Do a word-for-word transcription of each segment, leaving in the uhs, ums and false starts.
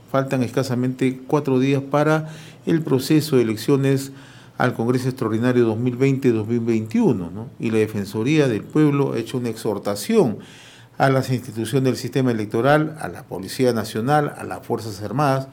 faltan escasamente cuatro días para el proceso de elecciones al Congreso Extraordinario dos mil veinte dos mil veintiuno, ¿no? Y la Defensoría del Pueblo ha hecho una exhortación a las instituciones del sistema electoral, a la Policía Nacional, a las Fuerzas Armadas,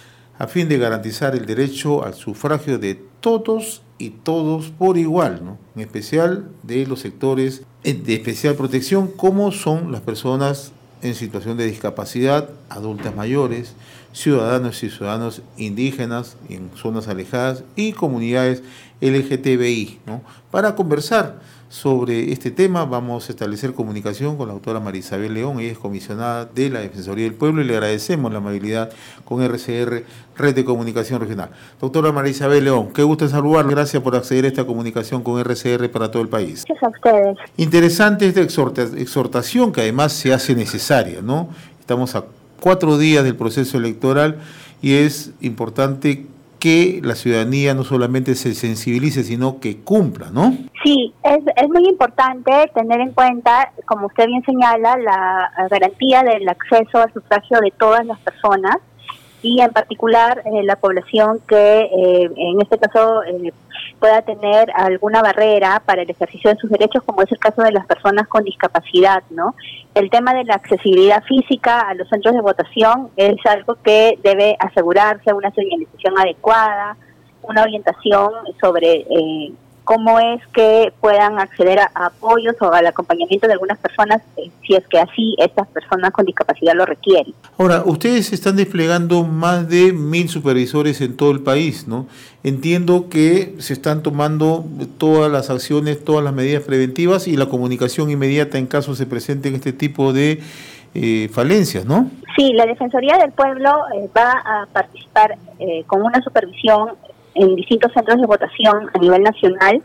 a fin de garantizar el derecho al sufragio de todos y todos por igual, ¿no? En especial de los sectores de especial protección, como son las personas en situación de discapacidad, adultas mayores, ciudadanos y ciudadanos indígenas en zonas alejadas y comunidades L G T B I, ¿no? Para conversar sobre este tema vamos a establecer comunicación con la doctora María Isabel León. Ella es comisionada de la Defensoría del Pueblo y le agradecemos la amabilidad con R C R, Red de Comunicación Regional. Doctora María Isabel León, qué gusto saludarla. Gracias por acceder a esta comunicación con R C R para todo el país. Gracias a ustedes. Interesante esta exhorta, exhortación que además se hace necesaria, ¿no? Estamos a cuatro días del proceso electoral y es importante que la ciudadanía no solamente se sensibilice, sino que cumpla, ¿no? Sí, es, es muy importante tener en cuenta, como usted bien señala, la garantía del acceso al sufragio de todas las personas y en particular eh, la población que eh, en este caso eh, pueda tener alguna barrera para el ejercicio de sus derechos, como es el caso de las personas con discapacidad, ¿no? El tema de la accesibilidad física a los centros de votación es algo que debe asegurarse, una señalización adecuada, una orientación sobre eh, cómo es que puedan acceder a, a apoyos o al acompañamiento de algunas personas, eh, si es que así estas personas con discapacidad lo requieren. Ahora, ustedes están desplegando más de mil supervisores en todo el país, ¿no? Entiendo que se están tomando todas las acciones, todas las medidas preventivas y la comunicación inmediata en caso se presenten este tipo de eh, falencias, ¿no? Sí, la Defensoría del Pueblo eh, va a participar eh, con una supervisión en distintos centros de votación a nivel nacional,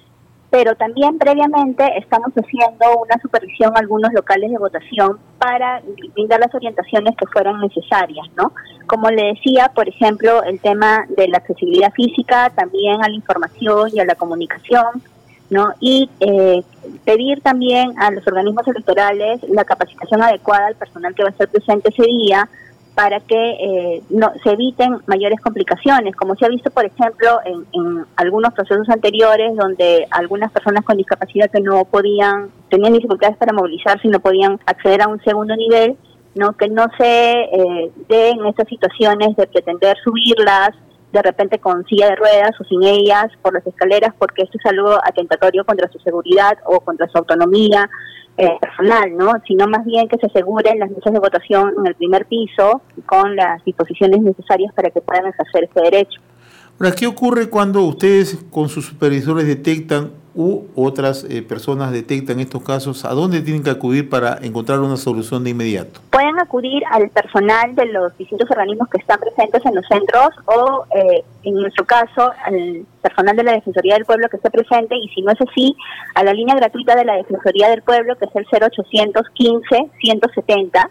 pero también previamente estamos haciendo una supervisión a algunos locales de votación para brindar las orientaciones que fueran necesarias, ¿no? Como le decía, por ejemplo, el tema de la accesibilidad física, también a la información y a la comunicación, ¿no? Y eh, pedir también a los organismos electorales la capacitación adecuada al personal que va a estar presente ese día, para que eh, no se eviten mayores complicaciones, como se ha visto, por ejemplo, en, en algunos procesos anteriores, donde algunas personas con discapacidad que no podían, tenían dificultades para movilizarse y no podían acceder a un segundo nivel, no que no se eh, den estas situaciones de pretender subirlas, de repente con silla de ruedas o sin ellas por las escaleras, porque esto es algo atentatorio contra su seguridad o contra su autonomía Eh, personal, ¿no? Sino más bien que se aseguren las mesas de votación en el primer piso con las disposiciones necesarias para que puedan ejercer ese derecho. Ahora, ¿qué ocurre cuando ustedes con sus supervisores detectan u otras eh, personas detectan estos casos? ¿A dónde tienen que acudir para encontrar una solución de inmediato? Pueden acudir al personal de los distintos organismos que están presentes en los centros o, eh, en nuestro caso, al personal de la Defensoría del Pueblo que esté presente, y si no es así, a la línea gratuita de la Defensoría del Pueblo, que es el cero ochocientos quince ciento setenta.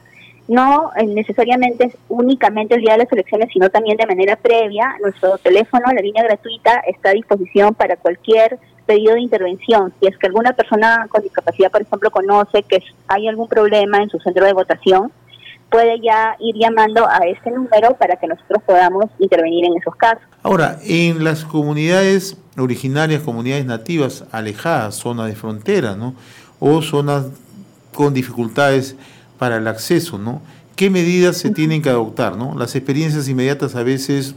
No eh, necesariamente es únicamente el día de las elecciones, sino también de manera previa. Nuestro teléfono, la línea gratuita, está a disposición para cualquier pedido de intervención. Si es que alguna persona con discapacidad, por ejemplo, conoce que hay algún problema en su centro de votación, puede ya ir llamando a este número para que nosotros podamos intervenir en esos casos. Ahora, en las comunidades originarias, comunidades nativas alejadas, zonas de frontera, ¿no? O zonas con dificultades para el acceso, ¿no? ¿Qué medidas se tienen que adoptar, ¿no? Las experiencias inmediatas a veces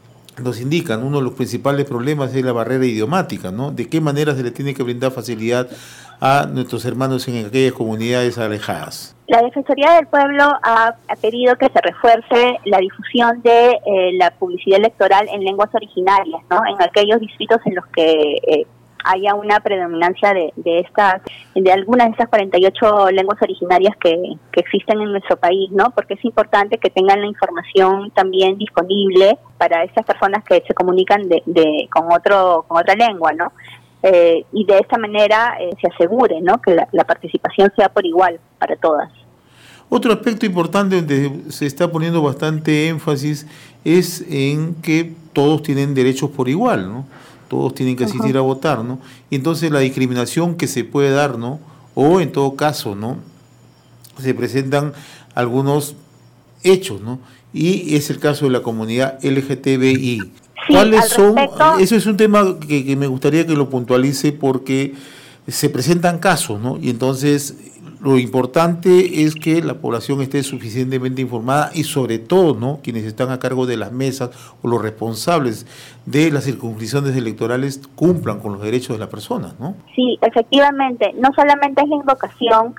nos indican, uno de los principales problemas es la barrera idiomática, ¿no? ¿De qué manera se le tiene que brindar facilidad a nuestros hermanos en aquellas comunidades alejadas? La Defensoría del Pueblo ha, ha pedido que se refuerce la difusión de eh, la publicidad electoral en lenguas originarias, ¿no? En aquellos distritos en los que eh, haya una predominancia de, de estas, de algunas de estas cuarenta y ocho lenguas originarias que, que existen en nuestro país, ¿no? Porque es importante que tengan la información también disponible para estas personas que se comunican de, de con otro con otra lengua, ¿no? Eh, y de esta manera eh, se asegure, ¿no? Que la, la participación sea por igual para todas. Otro aspecto importante donde se está poniendo bastante énfasis es en que todos tienen derechos por igual, ¿no? Todos tienen que asistir uh-huh. a votar, ¿no? Y entonces la discriminación que se puede dar, ¿no? O en todo caso, ¿no? Se presentan algunos hechos, ¿no? y es el caso de la comunidad L G T B I. Sí, ¿Cuáles son? Respecto... Eso es un tema que, que me gustaría que lo puntualice porque se presentan casos, ¿no? Y entonces lo importante es que la población esté suficientemente informada y sobre todo, ¿no?, quienes están a cargo de las mesas o los responsables de las circunscripciones electorales cumplan con los derechos de las personas, ¿no? Sí, efectivamente, no solamente es la invocación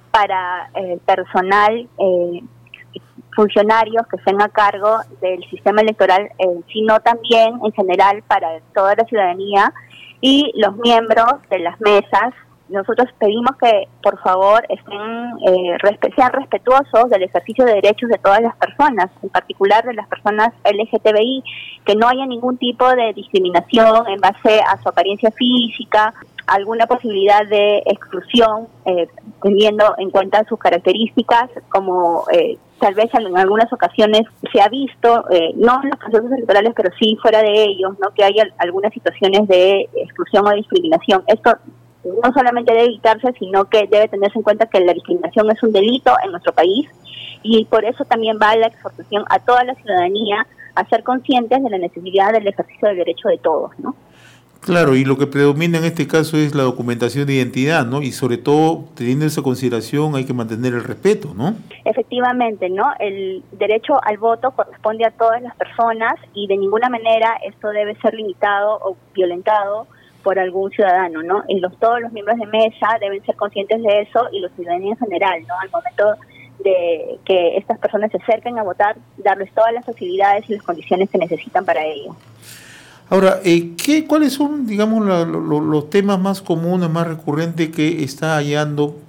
para el eh, personal, eh, funcionarios que estén a cargo del sistema electoral, eh, sino también en general para toda la ciudadanía y los miembros de las mesas. Nosotros pedimos que, por favor, estén eh, respe- sean respetuosos del ejercicio de derechos de todas las personas, en particular de las personas L G T B I, que no haya ningún tipo de discriminación en base a su apariencia física, alguna posibilidad de exclusión, eh, teniendo en cuenta sus características, como eh, tal vez en algunas ocasiones se ha visto, eh, no en los procesos electorales, pero sí fuera de ellos, no, que haya algunas situaciones de exclusión o discriminación. Esto no solamente debe evitarse, sino que debe tenerse en cuenta que la discriminación es un delito en nuestro país, y por eso también va la exhortación a toda la ciudadanía a ser conscientes de la necesidad del ejercicio del derecho de todos, ¿no? Claro, y lo que predomina en este caso es la documentación de identidad, ¿no? Y sobre todo, teniendo esa consideración, hay que mantener el respeto, ¿no? Efectivamente, ¿no? El derecho al voto corresponde a todas las personas y de ninguna manera esto debe ser limitado o violentado por algún ciudadano, ¿no? Y los, todos los miembros de mesa deben ser conscientes de eso, y los ciudadanos en general, ¿no? Al momento de que estas personas se acerquen a votar, darles todas las facilidades y las condiciones que necesitan para ello. Ahora, eh, ¿qué, ¿cuáles son, digamos, la, lo, los temas más comunes, más recurrentes que está hallando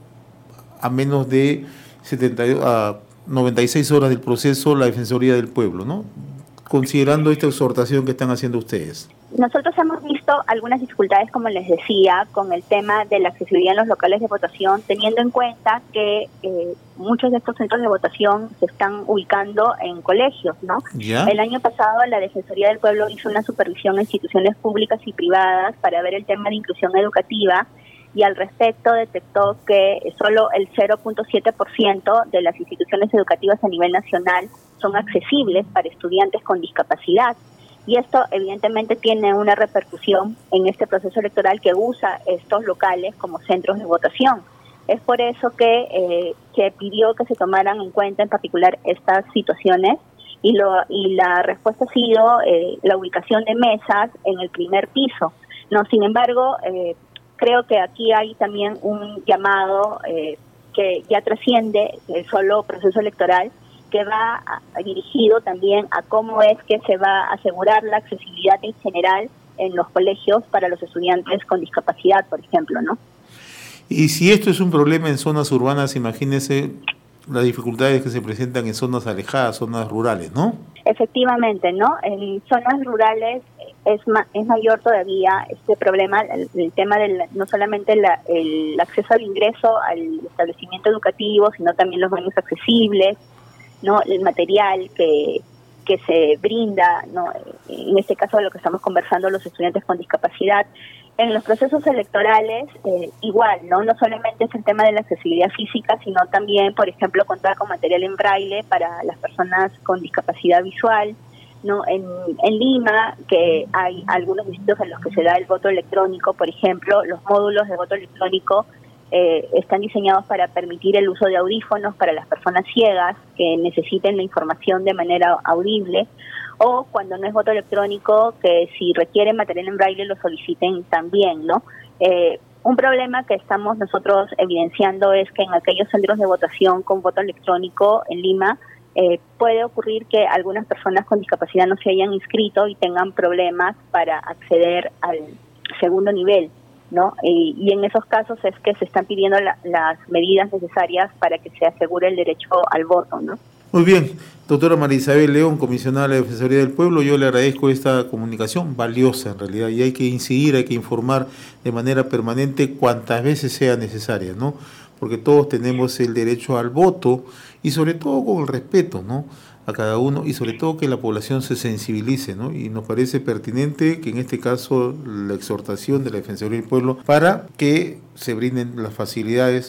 a menos de setenta, a noventa y seis horas del proceso la Defensoría del Pueblo, ¿no?, considerando esta exhortación que están haciendo ustedes? Nosotros hemos visto algunas dificultades, como les decía, con el tema de la accesibilidad en los locales de votación, teniendo en cuenta que eh, muchos de estos centros de votación se están ubicando en colegios, ¿no? ¿Ya? El año pasado la Defensoría del Pueblo hizo una supervisión a instituciones públicas y privadas para ver el tema de inclusión educativa, y al respecto detectó que solo el cero punto siete por ciento de las instituciones educativas a nivel nacional son accesibles para estudiantes con discapacidad. Y esto evidentemente tiene una repercusión en este proceso electoral que usa estos locales como centros de votación. Es por eso que eh, se pidió que se tomaran en cuenta en particular estas situaciones, y, lo, y la respuesta ha sido eh, la ubicación de mesas en el primer piso. No, sin embargo, eh, creo que aquí hay también un llamado eh, que ya trasciende el solo proceso electoral, que va a, dirigido también a cómo es que se va a asegurar la accesibilidad en general en los colegios para los estudiantes con discapacidad, por ejemplo, ¿no? Y si esto es un problema en zonas urbanas, imagínense las dificultades que se presentan en zonas alejadas, zonas rurales, ¿no? Efectivamente, ¿no? En zonas rurales es ma es mayor todavía este problema, el, el tema del no solamente la, el acceso al ingreso al establecimiento educativo, sino también los baños accesibles, ¿no? El material que, que se brinda, ¿no? En este caso de lo que estamos conversando, los estudiantes con discapacidad. En los procesos electorales, eh, igual, ¿no? No solamente es el tema de la accesibilidad física, sino también, por ejemplo, contar con material en braille para las personas con discapacidad visual, ¿no? En, en Lima, que hay algunos distritos en los que se da el voto electrónico, por ejemplo, los módulos de voto electrónico Eh, están diseñados para permitir el uso de audífonos para las personas ciegas que necesiten la información de manera audible, o cuando no es voto electrónico, que si requieren material en braille lo soliciten también, ¿no? Eh, un problema que estamos nosotros evidenciando es que en aquellos centros de votación con voto electrónico en Lima eh, puede ocurrir que algunas personas con discapacidad no se hayan inscrito y tengan problemas para acceder al segundo nivel, ¿no? Y, y en esos casos es que se están pidiendo la, las medidas necesarias para que se asegure el derecho al voto, ¿no? Muy bien, doctora María Isabel León, comisionada de la Defensoría del Pueblo, yo le agradezco esta comunicación valiosa en realidad, y hay que incidir, hay que informar de manera permanente cuantas veces sea necesaria, ¿no? Porque todos tenemos el derecho al voto, y sobre todo con el respeto, ¿no?, a cada uno, y sobre todo que la población se sensibilice, ¿no? Y nos parece pertinente que en este caso la exhortación de la Defensoría del Pueblo para que se brinden las facilidades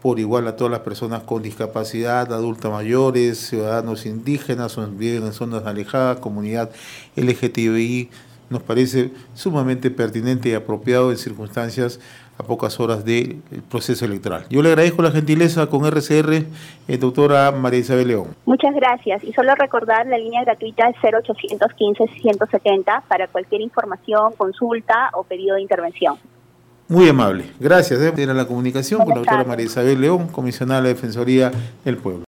por igual a todas las personas con discapacidad, adultos mayores, ciudadanos indígenas, viven en zonas alejadas, comunidad L G T B I. Nos parece sumamente pertinente y apropiado en circunstancias a pocas horas del proceso electoral. Yo le agradezco la gentileza con R C R, eh, doctora María Isabel León. Muchas gracias. Y solo recordar la línea gratuita es cero ochocientos quince, ciento setenta para cualquier información, consulta o pedido de intervención. Muy amable. Gracias. Eh. Era la comunicación Buenas con la doctora tardes. María Isabel León, comisionada de la Defensoría del Pueblo.